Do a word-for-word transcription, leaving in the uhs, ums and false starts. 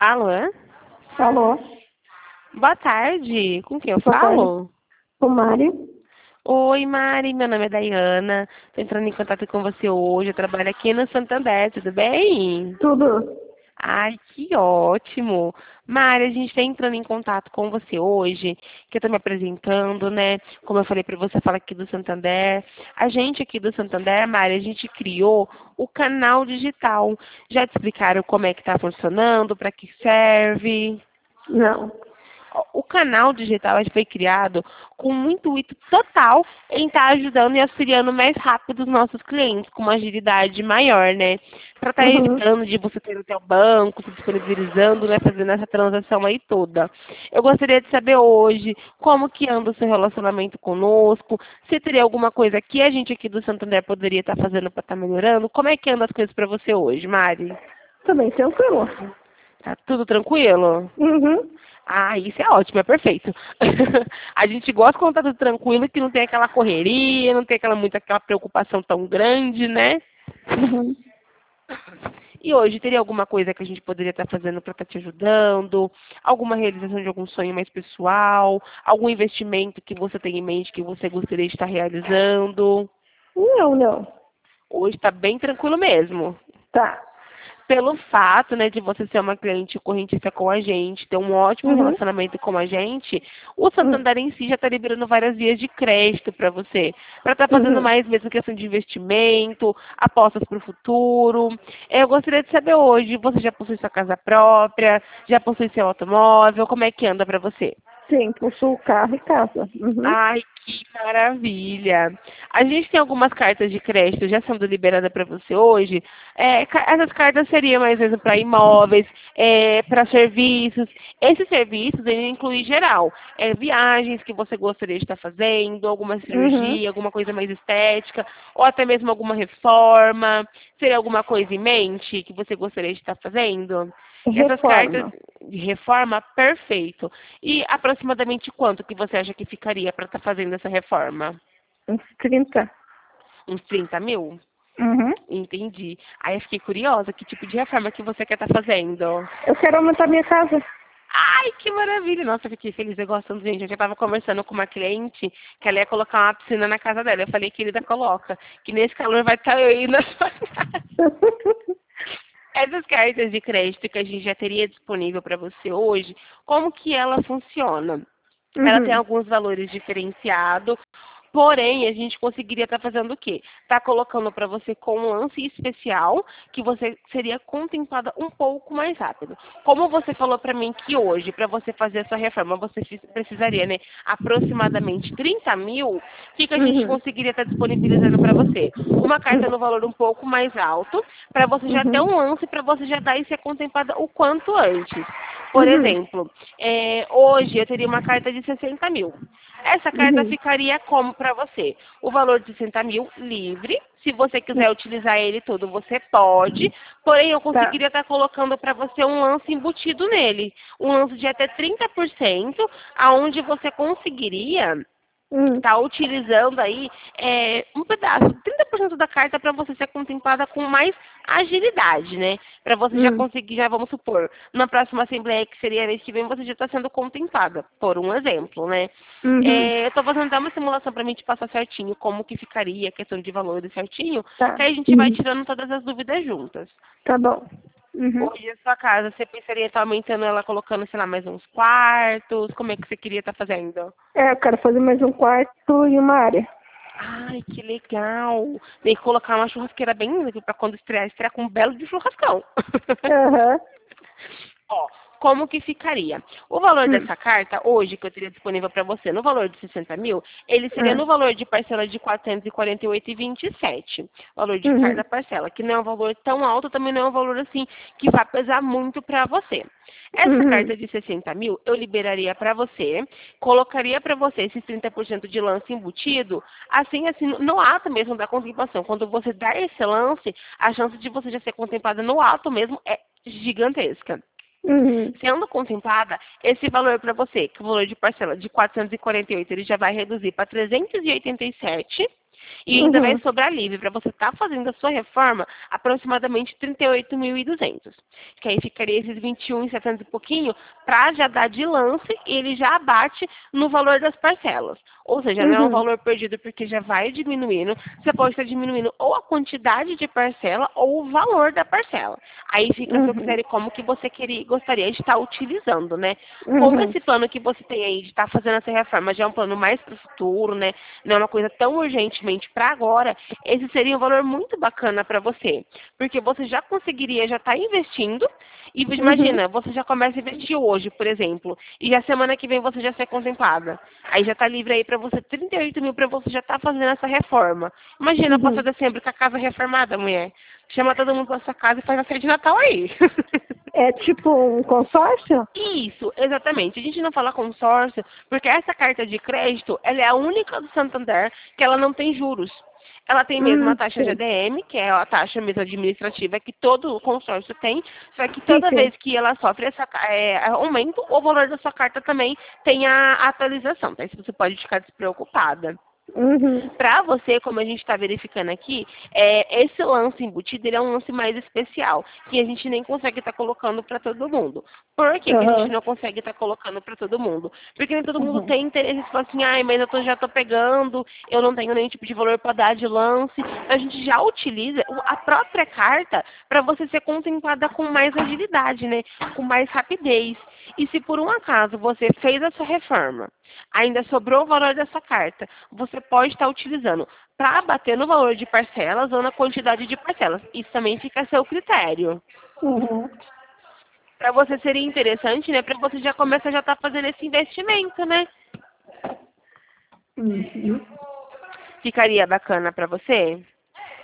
Alô? Alô? Boa tarde. Com quem eu Boa tarde. falo? O Mário? Oi, Mari. Meu nome é Dayana. Estou entrando em contato com você hoje. Eu trabalho aqui no Santander. Tudo bem? Tudo? Ai, que ótimo. Mari, a gente está entrando em contato com você hoje, que eu estou me apresentando, né? Como eu falei para você, fala aqui do Santander. A gente aqui do Santander, Mari, a gente criou o canal digital. Já te explicaram como é que está funcionando, para que serve? Não. O canal digital ele foi criado com um intuito total em estar ajudando e auxiliando mais rápido os nossos clientes, com uma agilidade maior, né? Para estar Uhum. evitando de você ter o seu banco, se disponibilizando, né? Fazendo essa transação aí toda. Eu gostaria de saber hoje como que anda o seu relacionamento conosco, se teria alguma coisa que a gente aqui do Santander poderia estar fazendo para estar melhorando. Como é que anda as coisas para você hoje, Mari? Tô bem tranquilo. Tá tudo tranquilo? Uhum. Ah, isso é ótimo, é perfeito. A gente gosta quando tá tudo tranquilo, que não tem aquela correria, não tem aquela muita aquela preocupação tão grande, né? Uhum. E hoje teria alguma coisa que a gente poderia estar fazendo para estar te ajudando? Alguma realização de algum sonho mais pessoal? Algum investimento que você tem em mente que você gostaria de estar realizando? Não, não. Hoje está bem tranquilo mesmo. Tá. Pelo fato, né, de você ser uma cliente correntista com a gente, ter um ótimo Uhum. relacionamento com a gente, o Uhum. Santander em si já está liberando várias vias de crédito para você, para estar fazendo Uhum. mais mesmo questão de investimento, apostas para o futuro. Eu gostaria de saber hoje, você já possui sua casa própria, já possui seu automóvel, como é que anda para você? Sim, possuo carro e casa. Uhum. Ai, que maravilha! A gente tem algumas cartas de crédito já sendo liberadas para você hoje. É, ca- essas cartas seriam mais vezes para imóveis, é, para serviços. Esses serviços ele inclui geral, é, viagens que você gostaria de estar fazendo, alguma Uhum. cirurgia, alguma coisa mais estética, ou até mesmo alguma reforma. Seria alguma coisa em mente que você gostaria de estar fazendo? Essas cartas Reforma. de reforma, perfeito. E aproximadamente quanto que você acha que ficaria para estar fazendo essa reforma? Uns trinta. Uns trinta mil? Uhum. Entendi. Aí eu fiquei curiosa, que tipo de reforma que você quer estar fazendo? Eu quero aumentar minha casa. Ai, que maravilha! Nossa, eu fiquei feliz, eu gosto tanto, gente. Eu já estava conversando com uma cliente que ela ia colocar uma piscina na casa dela. Eu falei, querida, coloca, que nesse calor vai estar eu aí na sua casa. Essas cartas de crédito que a gente já teria disponível para você hoje, como que ela funciona? Ela tem Uhum. alguns valores diferenciados, porém a gente conseguiria estar fazendo o quê? Tá colocando para você com um lance especial que você seria contemplada um pouco mais rápido. Como você falou para mim que hoje, para você fazer essa reforma, você fi- precisaria, né, aproximadamente trinta mil, o que, que a gente Uhum. conseguiria estar disponibilizando para você? Uma carta no valor um pouco mais alto, para você já ter Uhum. um lance, para você já dar e ser contemplada o quanto antes. Por Uhum. exemplo, é, hoje eu teria uma carta de sessenta mil. Essa carta Uhum. ficaria como para você? O valor de sessenta mil livre. Se você quiser utilizar ele todo, você pode. Porém, eu Tá. conseguiria estar colocando para você um lance embutido nele. Um lance de até trinta por cento, aonde você conseguiria Uhum. está utilizando aí é, um pedaço, trinta por cento da carta para você ser contemplada com mais agilidade, né? Para você já Uhum. conseguir, já vamos supor, na próxima assembleia que seria a vez que vem, você já está sendo contemplada, por um exemplo, né? Uhum. É, eu estou fazendo até uma simulação para mim te passar certinho como que ficaria a questão de valores certinho, Tá. que aí a gente vai Uhum. tirando todas as dúvidas juntas. Tá bom. Uhum. Hoje a sua casa, você pensaria em estar aumentando ela, colocando, sei lá, mais uns quartos? Como é que você queria estar fazendo? É, eu quero fazer mais um quarto e uma área. Ai, que legal. Tem que colocar uma churrasqueira bem para quando estrear, estrear com um belo de churrascão. Aham. Ó, como que ficaria? O valor Hum. dessa carta, hoje, que eu teria disponível para você, no valor de sessenta mil, ele seria Ah. no valor de parcela de quatrocentos e quarenta e oito reais e vinte e sete centavos. Valor de Uhum. cada parcela, que não é um valor tão alto, também não é um valor assim que vai pesar muito para você. Essa Uhum. carta de sessenta mil, eu liberaria para você, colocaria para você esses trinta por cento de lance embutido, assim, assim, no ato mesmo da contemplação. Quando você dá esse lance, a chance de você já ser contemplada no ato mesmo é gigantesca. Uhum. Sendo contemplada, esse valor para você, que é o valor de parcela de quatrocentos e quarenta e oito, ele já vai reduzir para trezentos e oitenta e sete. E ainda vai Uhum. sobrar livre para você estar fazendo a sua reforma aproximadamente trinta e oito mil e duzentos. Que aí ficaria esses vinte e um mil e setecentos e pouquinho para já dar de lance e ele já abate no valor das parcelas. Ou seja, não é um Uhum. valor perdido porque já vai diminuindo. Você pode estar diminuindo ou a quantidade de parcela ou o valor da parcela. Aí fica a seu Uhum. critério como que você queria, gostaria de estar utilizando, né? Como Uhum. esse plano que você tem aí de estar fazendo essa reforma já é um plano mais para o futuro, né? Não é uma coisa tão urgentemente para agora, esse seria um valor muito bacana para você. Porque você já conseguiria já estar investindo e Uhum. imagina, você já começa a investir hoje, por exemplo, e já semana que vem você já ser contemplada. Aí já está livre aí para você trinta e oito mil para você já estar fazendo essa reforma. Imagina passar Uhum. dezembro com a casa reformada, mulher. Chama todo mundo para sua casa e faz a ceia de Natal aí. É tipo um consórcio? Isso, exatamente. A gente não fala consórcio, porque essa carta de crédito, ela é a única do Santander que ela não tem juros. Ela tem mesmo a Hum, taxa sim. G D M, que é a taxa mesmo administrativa que todo consórcio tem, só que Sim, toda sim. vez que ela sofre esse aumento, o valor da sua carta também tem a atualização, tá? Isso você pode ficar despreocupada. Uhum. Para você, como a gente está verificando aqui, é, esse lance embutido ele é um lance mais especial, que a gente nem consegue estar colocando para todo mundo. Por que, que a gente Aham. não consegue estar colocando para todo mundo? Porque nem todo mundo Uhum. tem interesse em falar assim, ai, mas eu tô, já estou pegando, eu não tenho nenhum tipo de valor para dar de lance. A gente já utiliza o- a própria carta para você ser contemplada com mais agilidade, né? Com mais rapidez. E se por um acaso você fez a sua reforma, ainda sobrou o valor dessa carta, você pode estar utilizando para bater no valor de parcelas ou na quantidade de parcelas. Isso também fica a seu critério. Uhum. Para você seria interessante, né? Para você já começar já estar fazendo esse investimento, né? Uhum. Ficaria bacana para você?